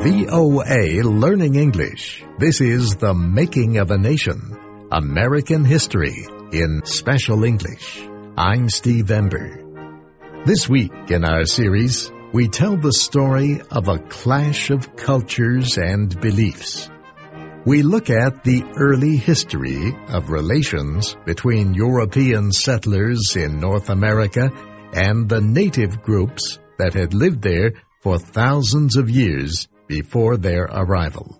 VOA Learning English. This is The Making of a Nation, American History in Special English. I'm Steve Ember. This week in our series, we tell the story of a clash of cultures and beliefs. We look at the early history of relations between European settlers in North America and the native groups that had lived there for thousands of years before their arrival.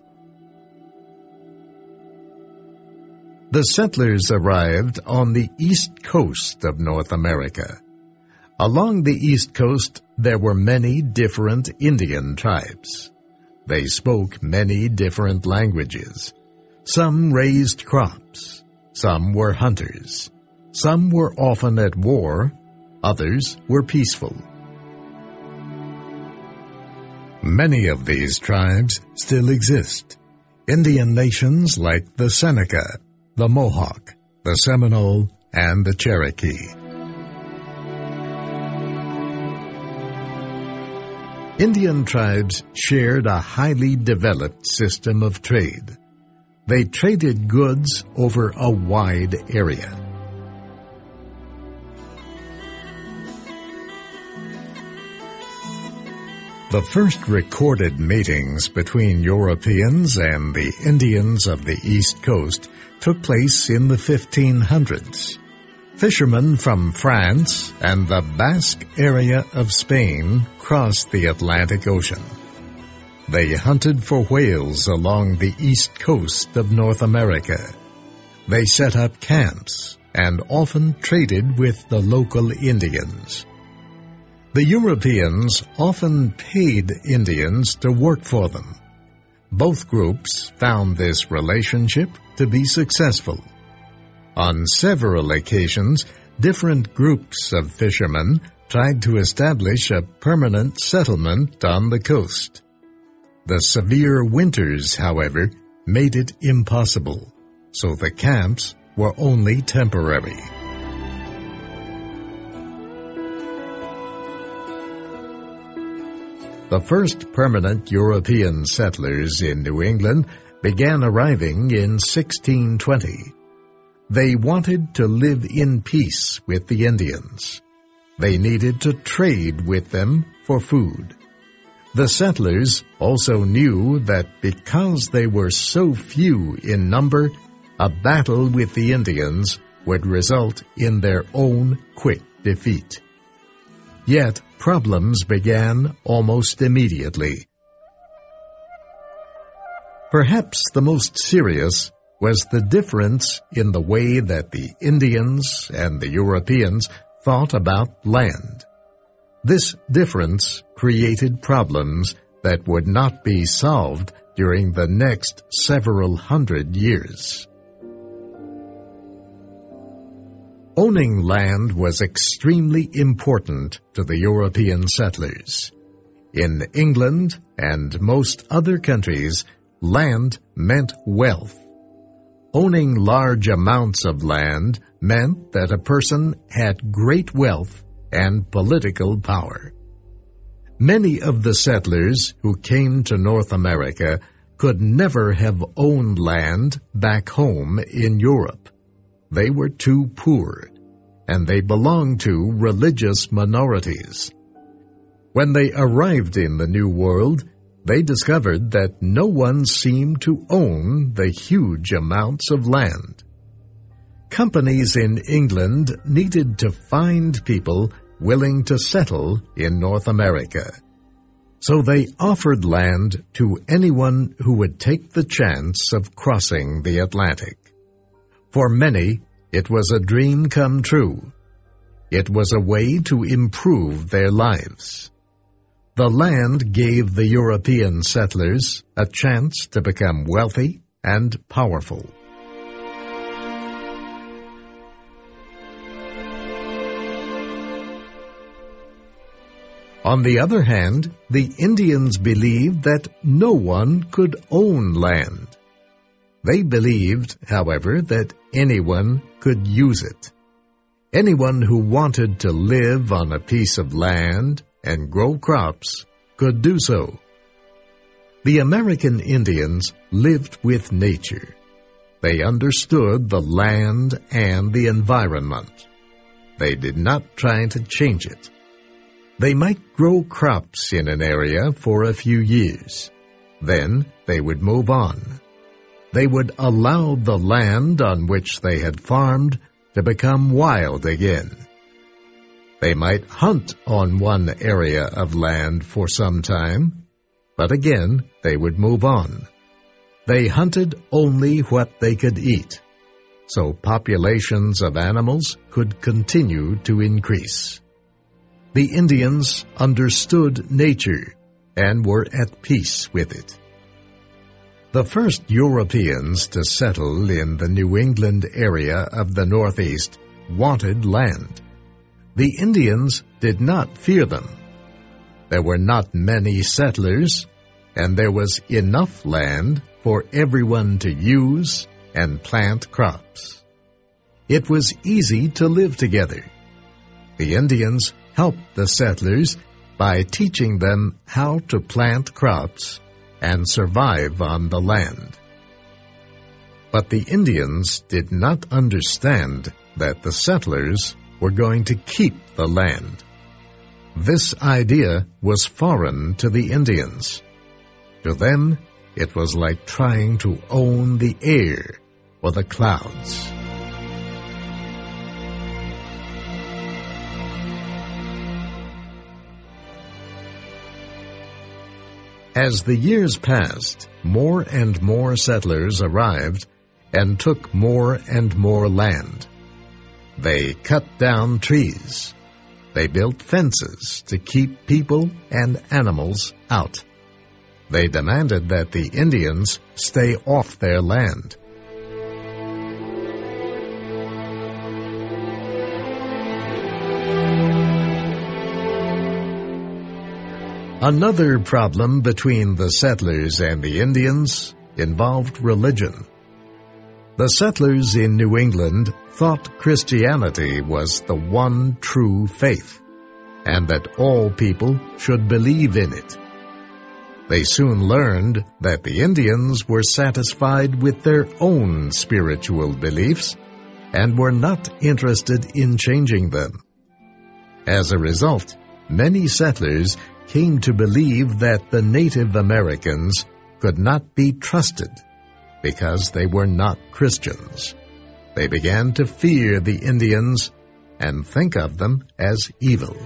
The settlers arrived on the east coast of North America. Along the east coast, there were many different Indian tribes. They spoke many different languages. Some raised crops. Some were hunters. Some were often at war. Others were peaceful. Many of these tribes still exist. Indian nations like the Seneca, the Mohawk, the Seminole, and the Cherokee. Indian tribes shared a highly developed system of trade. They traded goods over a wide area. The first recorded meetings between Europeans and the Indians of the East Coast took place in the 1500s. Fishermen from France and the Basque area of Spain crossed the Atlantic Ocean. They hunted for whales along the east coast of North America. They set up camps and often traded with the local Indians. The Europeans often paid Indians to work for them. Both groups found this relationship to be successful. On several occasions, different groups of fishermen tried to establish a permanent settlement on the coast. The severe winters, however, made it impossible, so the camps were only temporary. The first permanent European settlers in New England began arriving in 1620. They wanted to live in peace with the Indians. They needed to trade with them for food. The settlers also knew that because they were so few in number, a battle with the Indians would result in their own quick defeat. Yet, problems began almost immediately. Perhaps the most serious was the difference in the way that the Indians and the Europeans thought about land. This difference created problems that would not be solved during the next several hundred years. Owning land was extremely important to the European settlers. In England and most other countries, land meant wealth. Owning large amounts of land meant that a person had great wealth and political power. Many of the settlers who came to North America could never have owned land back home in Europe. They were too poor, and they belonged to religious minorities. When they arrived in the New World, they discovered that no one seemed to own the huge amounts of land. Companies in England needed to find people willing to settle in North America. So they offered land to anyone who would take the chance of crossing the Atlantic. For many, it was a dream come true. It was a way to improve their lives. The land gave the European settlers a chance to become wealthy and powerful. On the other hand, the Indians believed that no one could own land. They believed, however, that anyone could use it. Anyone who wanted to live on a piece of land and grow crops could do so. The American Indians lived with nature. They understood the land and the environment. They did not try to change it. They might grow crops in an area for a few years. Then they would move on. They would allow the land on which they had farmed to become wild again. They might hunt on one area of land for some time, but again they would move on. They hunted only what they could eat, so populations of animals could continue to increase. The Indians understood nature and were at peace with it. The first Europeans to settle in the New England area of the Northeast wanted land. The Indians did not fear them. There were not many settlers, and there was enough land for everyone to use and plant crops. It was easy to live together. The Indians helped the settlers by teaching them how to plant crops and survive on the land. But the Indians did not understand that the settlers were going to keep the land. This idea was foreign to the Indians. To them, it was like trying to own the air or the clouds. As the years passed, more and more settlers arrived and took more and more land. They cut down trees. They built fences to keep people and animals out. They demanded that the Indians stay off their land. Another problem between the settlers and the Indians involved religion. The settlers in New England thought Christianity was the one true faith, and that all people should believe in it. They soon learned that the Indians were satisfied with their own spiritual beliefs and were not interested in changing them. As a result, many settlers came to believe that the Native Americans could not be trusted because they were not Christians. They began to fear the Indians and think of them as evil.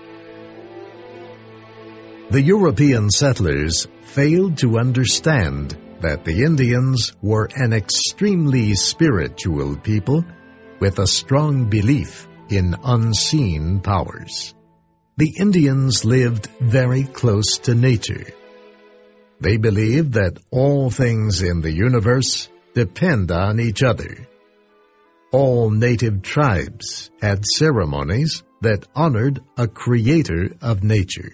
The European settlers failed to understand that the Indians were an extremely spiritual people with a strong belief in unseen powers. The Indians lived very close to nature. They believed that all things in the universe depend on each other. All native tribes had ceremonies that honored a creator of nature.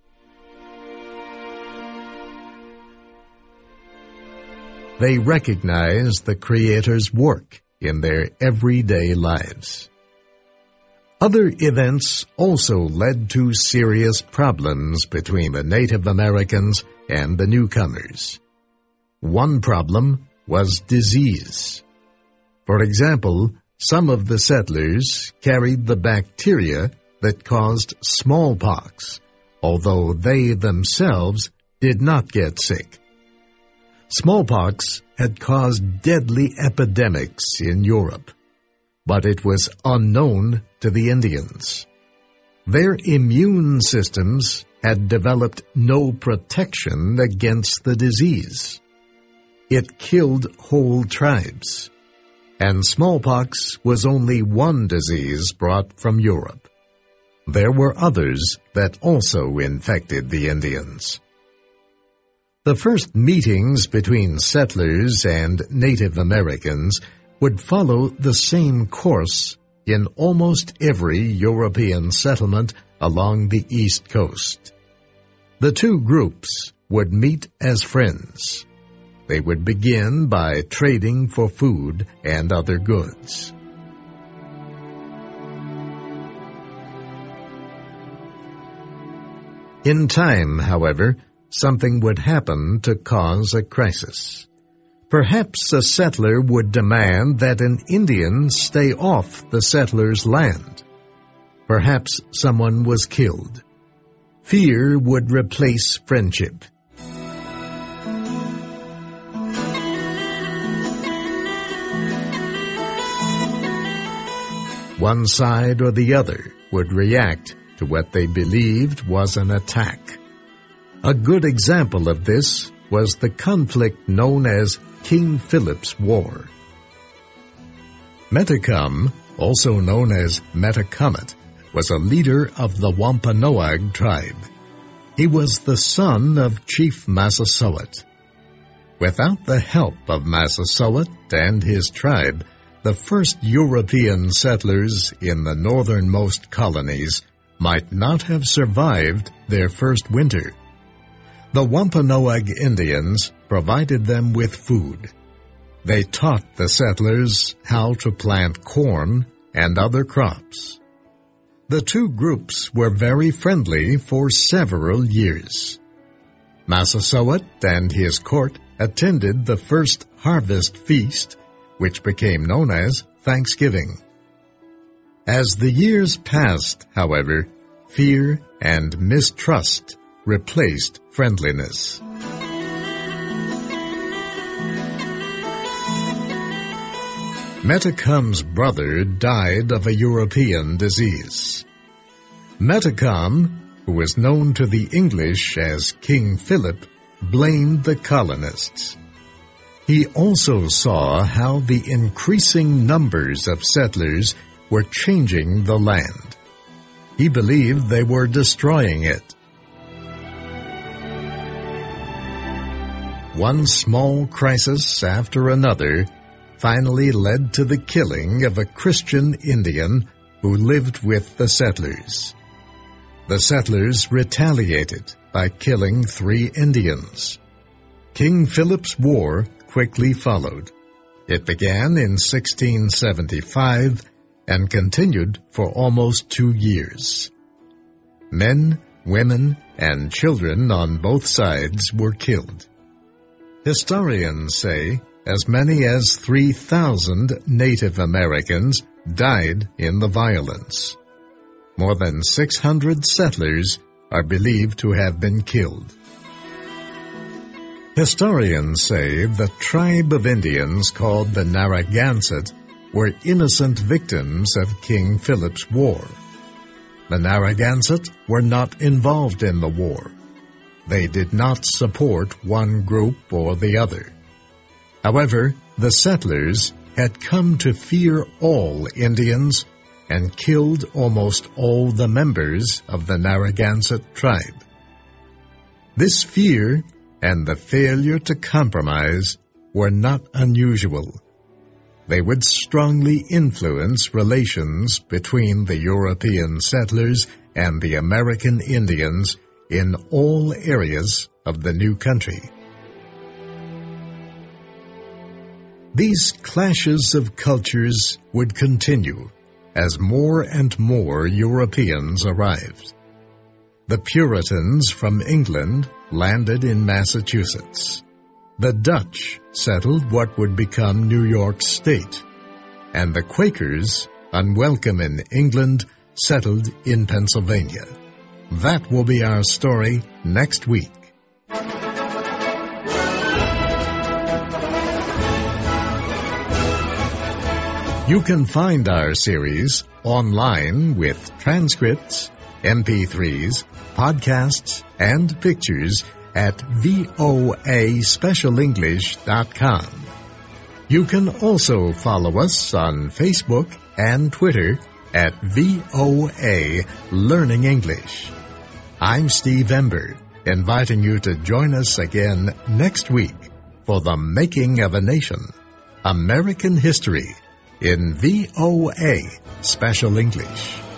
They recognized the Creator's work in their everyday lives. Other events also led to serious problems between the Native Americans and the newcomers. One problem was disease. For example, some of the settlers carried the bacteria that caused smallpox, although they themselves did not get sick. Smallpox had caused deadly epidemics in Europe, but it was unknown to the Indians. Their immune systems had developed no protection against the disease. It killed whole tribes, and smallpox was only one disease brought from Europe. There were others that also infected the Indians. The first meetings between settlers and Native Americans would follow the same course in almost every European settlement along the East Coast. The two groups would meet as friends. They would begin by trading for food and other goods. In time, however, something would happen to cause a crisis. Perhaps a settler would demand that an Indian stay off the settler's land. Perhaps someone was killed. Fear would replace friendship. One side or the other would react to what they believed was an attack. A good example of this was the conflict known as King Philip's War. Metacom, also known as Metacomet, was a leader of the Wampanoag tribe. He was the son of Chief Massasoit. Without the help of Massasoit and his tribe, the first European settlers in the northernmost colonies might not have survived their first winter. The Wampanoag Indians provided them with food. They taught the settlers how to plant corn and other crops. The two groups were very friendly for several years. Massasoit and his court attended the first harvest feast, which became known as Thanksgiving. As the years passed, however, fear and mistrust replaced friendliness. Metacom's brother died of a European disease. Metacom, who was known to the English as King Philip, blamed the colonists. He also saw how the increasing numbers of settlers were changing the land. He believed they were destroying it. One small crisis after another finally led to the killing of a Christian Indian who lived with the settlers. The settlers retaliated by killing 3 Indians. King Philip's War quickly followed. It began in 1675 and continued for almost 2 years. Men, women, and children on both sides were killed. Historians say as many as 3,000 Native Americans died in the violence. More than 600 settlers are believed to have been killed. Historians say the tribe of Indians called the Narragansett were innocent victims of King Philip's War. The Narragansett were not involved in the war. They did not support one group or the other. However, the settlers had come to fear all Indians and killed almost all the members of the Narragansett tribe. This fear and the failure to compromise were not unusual. They would strongly influence relations between the European settlers and the American Indians in all areas of the new country. These clashes of cultures would continue as more and more Europeans arrived. The Puritans from England landed in Massachusetts. The Dutch settled what would become New York State, and the Quakers, unwelcome in England, settled in Pennsylvania. That will be our story next week. You can find our series online with transcripts, MP3s, podcasts, and pictures at voaspecialenglish.com. You can also follow us on Facebook and Twitter at VOA Learning English. I'm Steve Ember, inviting you to join us again next week for The Making of a Nation, American History, in VOA Special English.